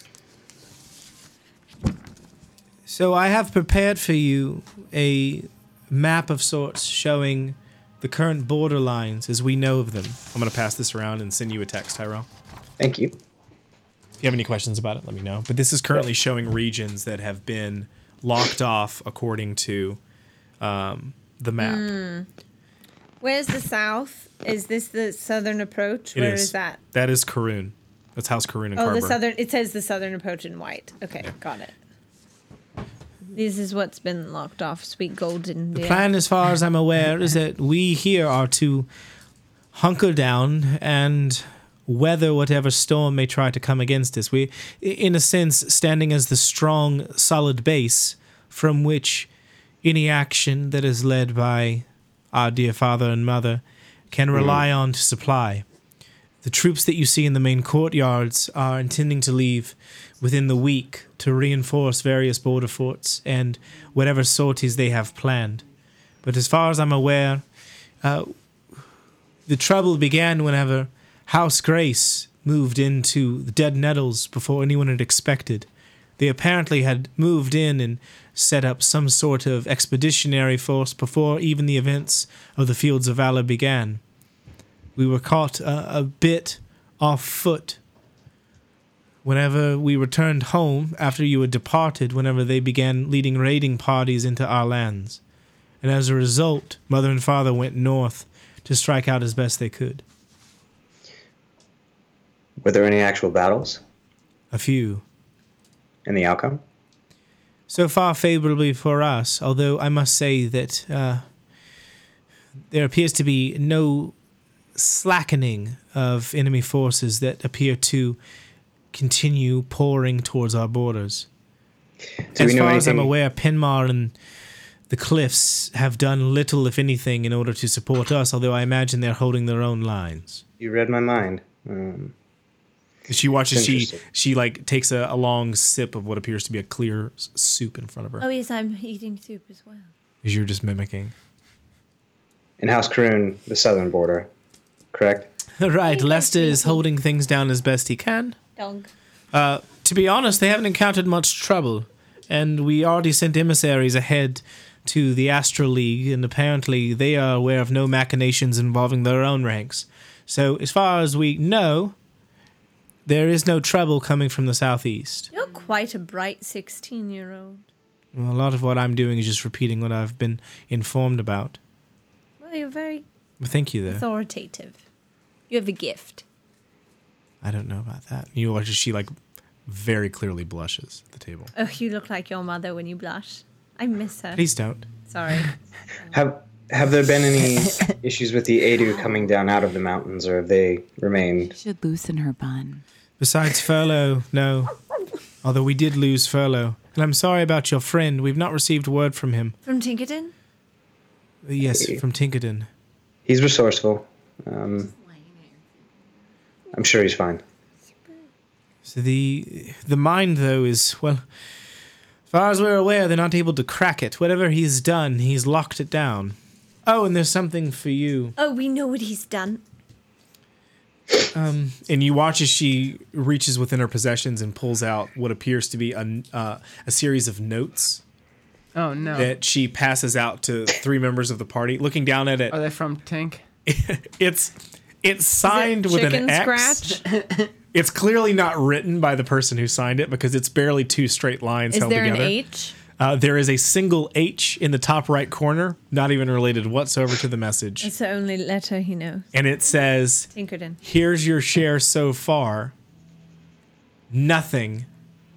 So I have prepared for you a map of sorts showing the current border lines as we know of them. I'm going to pass this around and send you a text, Tyrell. Thank you. If you have any questions about it, let me know. But this is currently showing regions that have been locked off according to the map. Where's the south? Is this the southern approach? Where is that? That is Karun. That's House Karun and Oh, Carver. the southern. It says the southern approach in white. Okay, got it. This is what's been locked off. Sweet golden. The plan, as far as I'm aware, is that we here are to hunker down and weather whatever storm may try to come against us. We, in a sense, standing as the strong, solid base from which any action that is led by our dear father and mother can rely on to supply. The troops that you see in the main courtyards are intending to leave within the week to reinforce various border forts and whatever sorties they have planned. But as far as I'm aware, the trouble began whenever House Grace moved into the Dead Nettles before anyone had expected. They apparently had moved in and set up some sort of expeditionary force before even the events of the Fields of Valor began. We were caught a bit off foot whenever we returned home after you had departed, whenever they began leading raiding parties into our lands. And as a result, Mother and Father went north to strike out as best they could. Were there any actual battles? A few. And the outcome? So far favorably for us, although I must say that there appears to be no slackening of enemy forces that appear to continue pouring towards our borders. As far as I'm aware, Penmar and the Cliffs have done little, if anything, in order to support us, although I imagine they're holding their own lines. You read my mind. She watches, she like takes a long sip of what appears to be a clear soup in front of her. Oh, yes, I'm eating soup as well. Because you're just mimicking. In House Karun, the southern border, correct? Right, Lester is holding things down as best he can. Dog. To be honest, they haven't encountered much trouble, and we already sent emissaries ahead to the Astral League, and apparently they are aware of no machinations involving their own ranks. So, as far as we know, there is no trouble coming from the southeast. You're quite a bright 16-year-old. Well, a lot of what I'm doing is just repeating what I've been informed about. Well, you're very Thank you, though. authoritative. You have a gift. I don't know about that. You watch as she like very clearly blushes at the table. Oh, you look like your mother when you blush. I miss her. Please don't. Sorry. Have there been any issues with the Adu coming down out of the mountains, or have they remained? Should loosen her bun. Besides Furlough, no. Although we did lose Furlough. And I'm sorry about your friend. We've not received word from him. From Tinkerton? Yes, from Tinkerton. He's resourceful. I'm sure he's fine. So the mine, though, is, well, as far as we're aware, they're not able to crack it. Whatever he's done, he's locked it down. Oh, and there's something for you. Oh, we know what he's done. And you watch as she reaches within her possessions and pulls out what appears to be a series of notes Oh no. that she passes out to 3 members of the party. Looking down at it, Are they from Tink? it's signed with Chicken an X. scratch? It's clearly not written by the person who signed it because it's barely 2 straight lines Is held there together. an H? There is a single H in the top right corner, not even related whatsoever to the message. It's the only letter he knows. And it says, Tinkerton. "Here's your share so far. Nothing.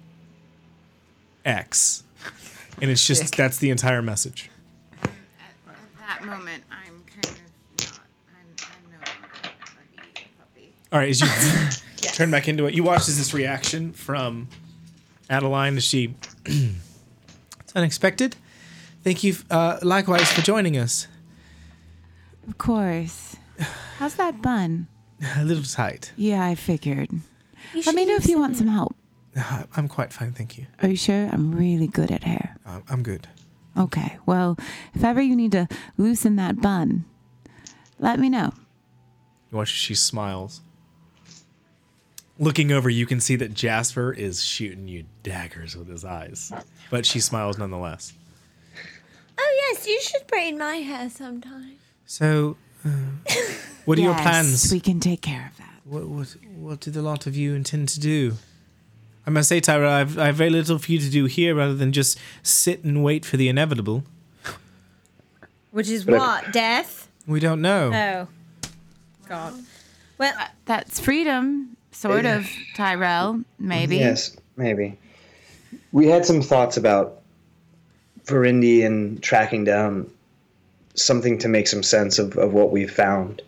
X." And it's just, that's the entire message. At that moment, I'm kind of not. I'm no longer a puppy. All right, as you turn back into it, you watch as this reaction from Adeline as she... It's unexpected. Thank you likewise for joining us. Of course. How's that bun? A little tight. Yeah, I figured. Let me know if you want some help. I'm quite fine, thank you. Are you sure? I'm really good at hair. I'm good. Okay. Well, if ever you need to loosen that bun, let me know. You watch as she smiles. Looking over, you can see that Jasper is shooting you daggers with his eyes. But she smiles nonetheless. Oh, yes, you should braid my hair sometime. So, what are your Yes, plans? we can take care of that. What do the lot of you intend to do? I must say, Tyra, I have very little for you to do here rather than just sit and wait for the inevitable. Which is what? Death? We don't know. Oh. God. Well, That's freedom, sort of, Tyrell, maybe. Yes, maybe. We had some thoughts about Verendi and tracking down something to make some sense of what we've found.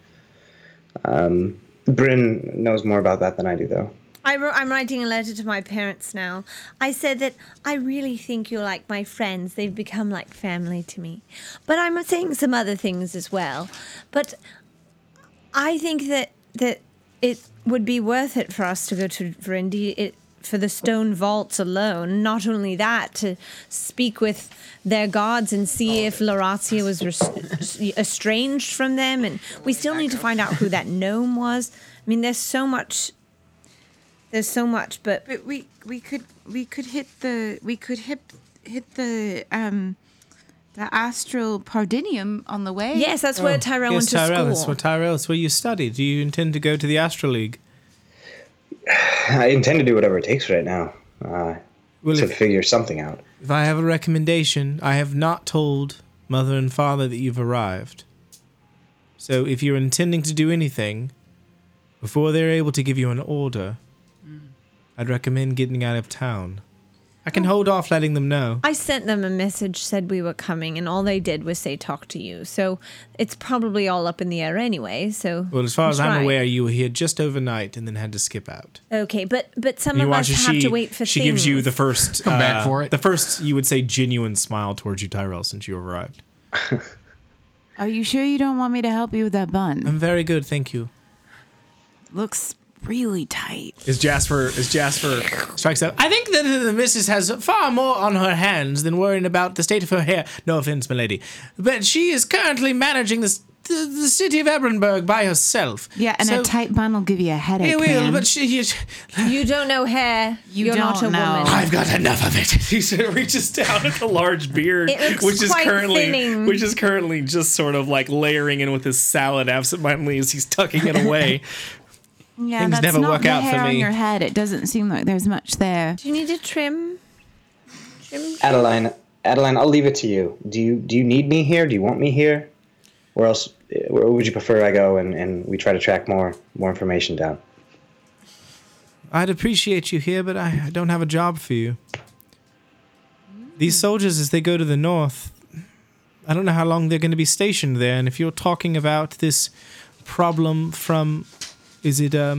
Bryn knows more about that than I do, though. I'm writing a letter to my parents now. I said that I really think you're like my friends. They've become like family to me. But I'm saying some other things as well. But I think that it would be worth it for us to go to Verendi for the stone vaults alone. Not only that, to speak with their gods and see if Larazia was estranged from them. And we still need to find out who that gnome was. I mean, there's so much, but But we could hit the astral Pardinium on the way. yes, that's where Tyrell went to Tyrell, school. that's where you studied. Do you intend to go to the Astral League? I intend to do whatever it takes right now Well, to if, figure something out. if I have a recommendation, I have not told Mother and Father that you've arrived. So if you're intending to do anything, before they're able to give you an order, I'd recommend getting out of town. I can hold off letting them know. I sent them a message, said we were coming, and all they did was say talk to you. So it's probably all up in the air anyway. So Well, as far as I'm try. aware, you were here just overnight and then had to skip out. Okay, but some You of us watch as have to wait for she things. gives you the first, I'm bad for it. the first, you would say, genuine smile towards you, Tyrell, since you arrived. Are you sure you don't want me to help you with that bun? I'm very good, thank you. Looks really tight. As Jasper strikes up, I think that the missus has far more on her hands than worrying about the state of her hair. No offense, milady, but she is currently managing the city of Ebrenburg by herself. Yeah, and a tight bun will give you a headache. It will, man. but You don't know hair. You're not a don't know. woman. I've got enough of it. He sort of reaches down at the large beard, It looks which is quite currently thinning. just sort of like layering in with his salad absentmindedly as he's tucking it away. Yeah, Things that's never not work the out for hair on me. your head. It doesn't seem like there's much there. Do you need to trim? Adeline, I'll leave it to you. Do you need me here? Do you want me here? Where else? Where would you prefer I go and we try to track more information down? I'd appreciate you here, but I don't have a job for you. These soldiers, as they go to the north, I don't know how long they're going to be stationed there. And if you're talking about this problem from, is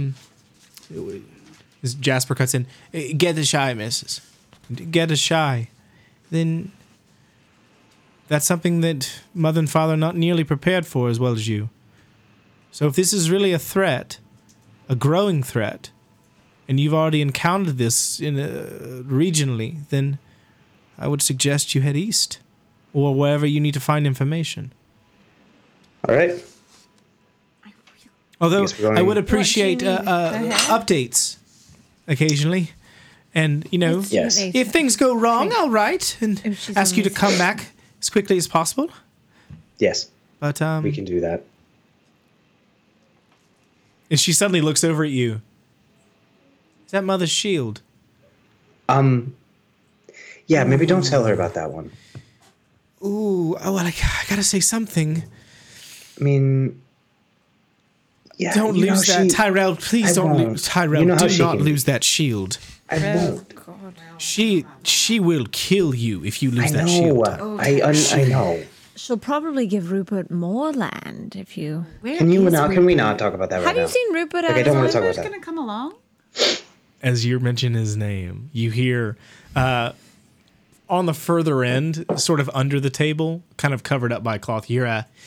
Jasper cuts in, get a shy, missus. Get a shy. Then that's something that mother and father are not nearly prepared for as well as you. So if this is really a threat, a growing threat, and you've already encountered this regionally, then I would suggest you head east or wherever you need to find information. All right. Although I would What appreciate do you need? Go ahead. updates occasionally. And, Yes. if things go wrong, I'll write and If she's ask on you to this- come back as quickly as possible. Yes, But we can do that. And she suddenly looks over at you. Is that Mother's shield? Yeah, maybe don't tell her about that one. Ooh, well, I gotta say something. I mean, yeah. Don't you know, lose that, she- Tyrell. Please I don't won't. lose. Tyrell, You know how do she not can- lose that shield. I won't. She will kill you if you I lose that know. shield. I know. She'll probably give Rupert more land if you. Where Can you is not? Rupert? Can we not talk about that right Have now? you seen Rupert? Like, I don't want to talk about Rupert's that. gonna come along. As you mention his name, you hear on the further end, sort of under the table, kind of covered up by cloth, you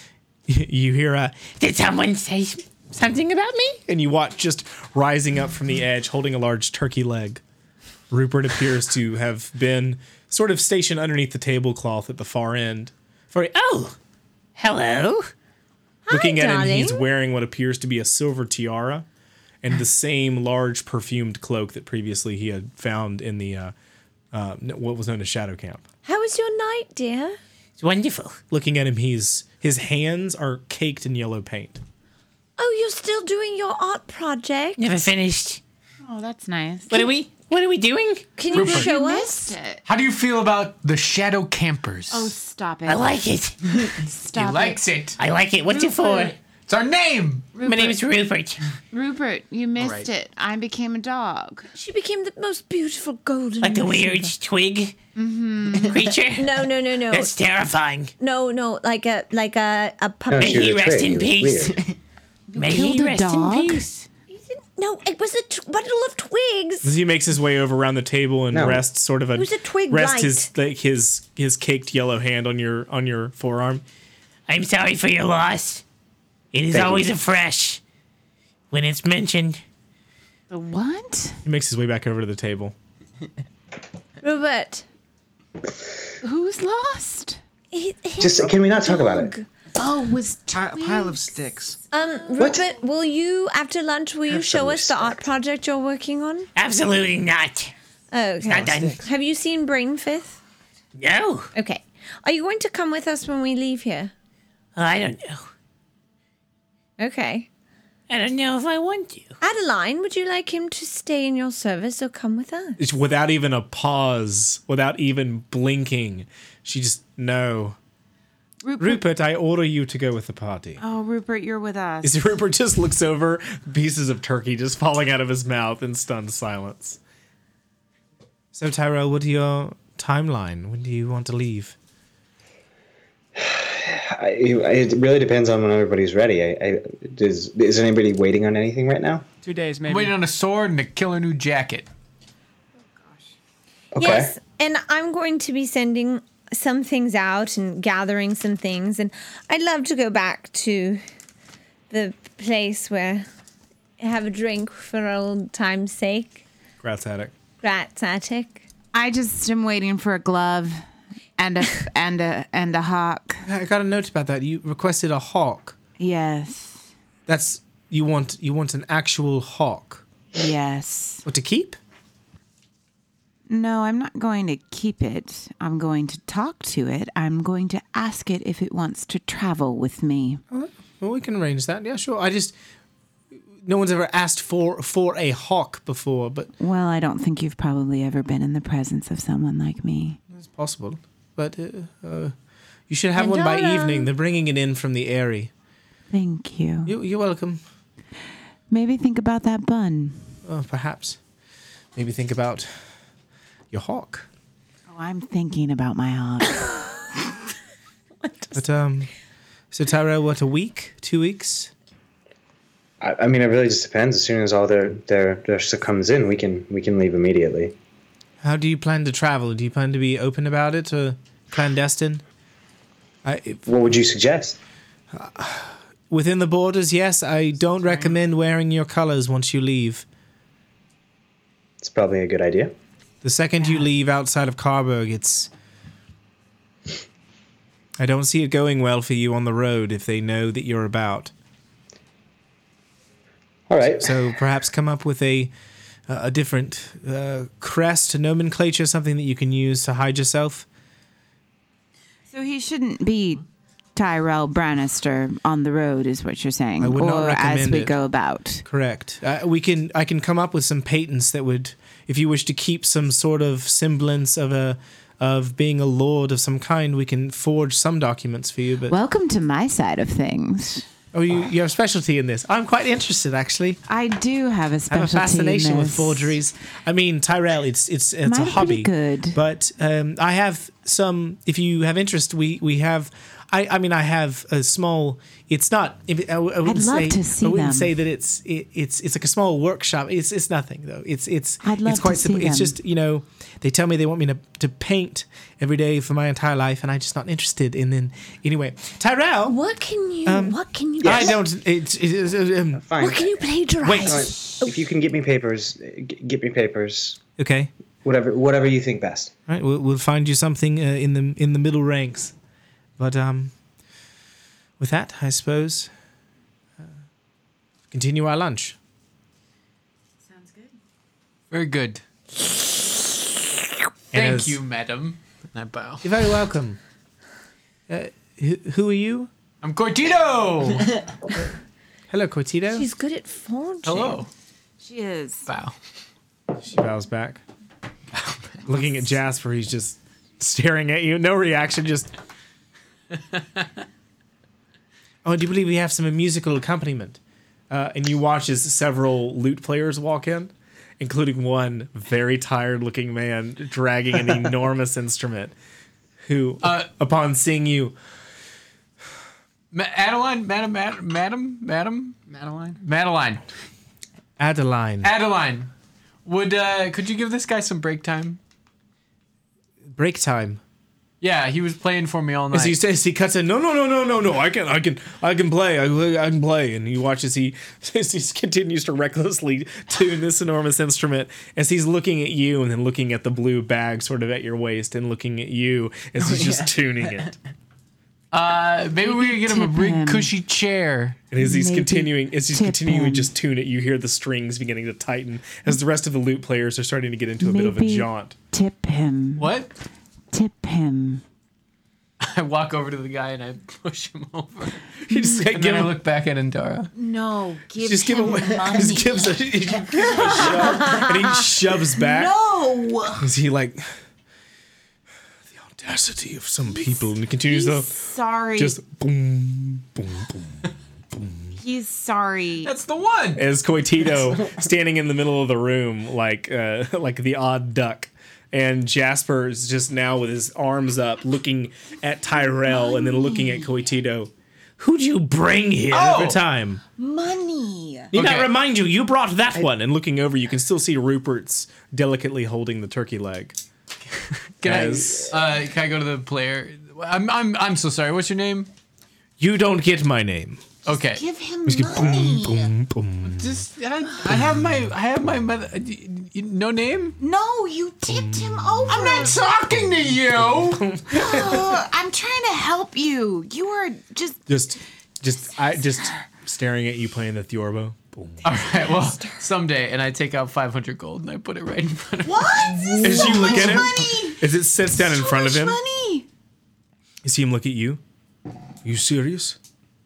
hear did someone say something about me? And you watch just rising up from the edge, holding a large turkey leg. Rupert appears to have been sort of stationed underneath the tablecloth at the far end. Oh, hello. Looking at him, he's darling. wearing what appears to be a silver tiara and the same large perfumed cloak that previously he had found in the what was known as Shadow Camp. How was your night, dear? It's wonderful. Looking at him, his hands are caked in yellow paint. Oh, you're still doing your art project? Never finished. Oh, that's nice. What are we doing? Can you Rupert. show Missed us? it. How do you feel about the Shadow Campers? Oh, stop it. I like it. Stop he likes it. I like it. What's it for? It's our name. My name is Rupert. Rupert, you missed right. it. I became a dog. She became the most beautiful golden. Like the weird retriever. twig creature. No. That's terrifying. No, like a No, puppet. May she was he a rest twig. in It was peace. weird. May killed he a rest dog? in peace. No, it was a bundle of twigs. As he makes his way over around the table and No. rests sort of It was a twig rests light. his caked yellow hand on your forearm. I'm sorry for your loss. It is Thank you. always afresh when it's mentioned. The what? He makes his way back over to the table. Robert. Who's lost? Just can we not talk about it? Oh, was Pile of sticks. Robert, will you after lunch? Will you Have show some us the art respect. project you're working on? Absolutely not. Oh, okay. Not done. Have you seen Brainfifth? No. Okay. Are you going to come with us when we leave here? I don't know. Okay. I don't know if I want to. Adeline, would you like him to stay in your service or come with us? It's without even a pause, without even blinking. She just no. Rupert, I order you to go with the party. Oh, Rupert, you're with us. As Rupert just looks over, pieces of turkey just falling out of his mouth in stunned silence. So, Tyrell, what are your timeline? When do you want to leave? It really depends on when everybody's ready. Is anybody waiting on anything right now? 2 days, maybe. I'm waiting on a sword and a killer new jacket. Okay. Yes, and I'm going to be sending some things out and gathering some things, and I'd love to go back to the place where I have a drink for old time's sake. Grat's attic. Grat's attic. I just am waiting for a glove and a hawk. I got a note about that. You requested a hawk. Yes. That's you want an actual hawk. Yes. What to keep? No, I'm not going to keep it. I'm going to talk to it. I'm going to ask it if it wants to travel with me. Well, we can arrange that. Yeah, sure. No one's ever asked for a hawk before, but Well, I don't think you've probably ever been in the presence of someone like me. it's possible. But you should have one by Pandora. evening. They're bringing it in from the Airy. Thank you. You're welcome. Maybe think about that bun. Oh, perhaps. maybe think about your hawk. Oh, I'm thinking about my hawk. But so Tyrell, what, a week, 2 weeks? I mean, it really just depends. As soon as all their stuff comes in, we can leave immediately. How do you plan to travel? Do you plan to be open about it or clandestine? What would you suggest? Within the borders, yes. I don't recommend wearing your colors once you leave. It's probably a good idea. The second you leave outside of Carburg, I don't see it going well for you on the road if they know that you're about. All right. So perhaps come up with a different crest, nomenclature, something that you can use to hide yourself. So he shouldn't be Tyrell Brannister on the road, is what you're saying, I would not or recommend as we it. go about. Correct. I can come up with some patents that would, if you wish to keep some sort of semblance of being a lord of some kind, we can forge some documents for you. But Welcome to my side of things. oh, you have a specialty in this. I'm quite interested, actually. I do have a I have a specialty fascination in with this. forgeries. I mean, Tyrell, it's a Might be hobby. good. But I have some. If you have interest, we have. I mean, I have a small. It's not. I wouldn't I'd love say. to see I wouldn't them. say that it's like a small workshop. It's nothing though. It's I'd love it's quite to see simple. It's them. just they tell me they want me to paint every day for my entire life, and I'm just not interested. And then anyway, Tyrell. What can you? What can you? I don't. Fine. What can you plagiarize? Wait. All right. If you can get me papers, get me papers. Okay. Whatever you think best. All right, we'll find you something in the middle ranks, but with that, I suppose continue our lunch. Sounds good. Very good. And Thank as- you, madam. And I bow. You're very welcome. Who are you? I'm Cortito. Hello, Cortito. She's good at forging. Hello. She is. Bow. She bows back, looking at Jasper. He's just staring at you. No reaction. Just. Oh, do you believe we have some musical accompaniment? And you watch as several lute players walk in, including one very tired-looking man dragging an enormous instrument. Who, upon seeing you, Adeline, Madeline, Adeline, could you give this guy some break time? break time. Yeah, he was playing for me all night. As he cuts in, no, I can play, I can play, and you watch as he continues to recklessly tune this enormous instrument as he's looking at you and then looking at the blue bag sort of at your waist and looking at you as he's just tuning it. Maybe we could get him a Tip big him. cushy chair. And as he's Maybe continuing tip to him. just tune it, you hear the strings beginning to tighten as the rest of the lute players are starting to get into a bit of a Maybe jaunt. Tip him. What? Tip him. I walk over to the guy and I push him over. You just And then I look back at Endara. No, give just give him him, money. just gives a shove, and he shoves back. No. Is he like the audacity of some people? And he continues to Sorry. just boom, boom, boom. He's sorry. That's the one. As Coitito standing in the middle of the room, like the odd duck, and Jasper is just now with his arms up, looking at Tyrell and then looking at Coitito. Who'd you bring here every time? Money. Need not Okay. remind you, you brought that one. And looking over, you can still see Rupert's delicately holding the turkey leg. Can As- I go to the player? I'm so sorry. What's your name? You don't get my name. Okay. Give him Just get money. boom, boom. Just I have my mother. No name. No, you tipped him over. I'm not talking to you. Oh, I'm trying to help you. You are just. Just staring at you playing the Theorbo. Boom. All right. Well, someday, and I take out 500 gold and I put it right in front of. What? As you look at him, Money. as it sits down in front of him, Money. you see him look at you. You serious?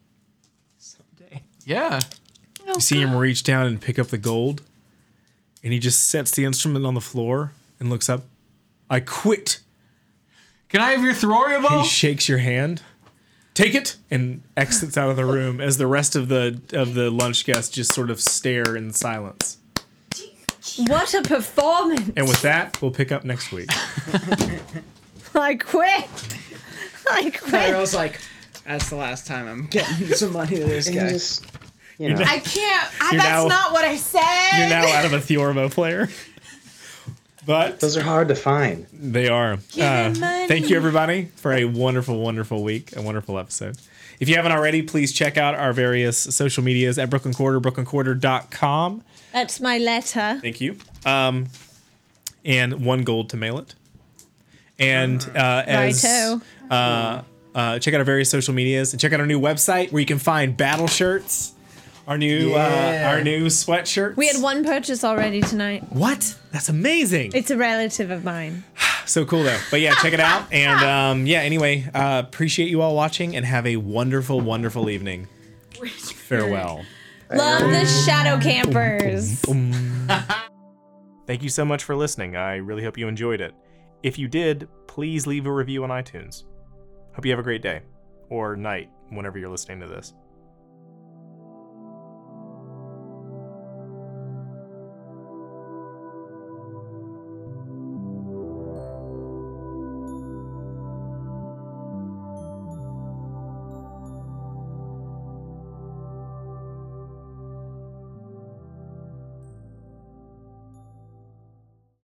Yeah. You see him reach down and pick up the gold, and he just sets the instrument on the floor and looks up. I quit. Can I have your Thoriable? He shakes your hand. Take it and exits out of the room as the rest of the lunch guests just sort of stare in silence. What a performance! And with that, we'll pick up next week. I quit. Tyrell's like, that's the last time I'm getting some money to this guy. Just, you know, I can't. You're That's now- not what I said. You're now out of a Theorbo player. But those are hard to find. they are. Give me money. Thank you, everybody, for a wonderful, wonderful week, a wonderful episode. If you haven't already, please check out our various social medias at Brooklyn Quarter, brooklynquarter.com. That's my letter. Thank you. And $1 gold to mail it. And as Righto. check out our various social medias and check out our new website where you can find battle shirts, our new sweatshirts. We had one purchase already tonight. What? That's amazing. It's a relative of mine. So cool though. But yeah, check it out. And anyway, appreciate you all watching and have a wonderful, wonderful evening. Farewell. Love the shadow campers. Thank you so much for listening. I really hope you enjoyed it. If you did, please leave a review on iTunes. Hope you have a great day or night whenever you're listening to this.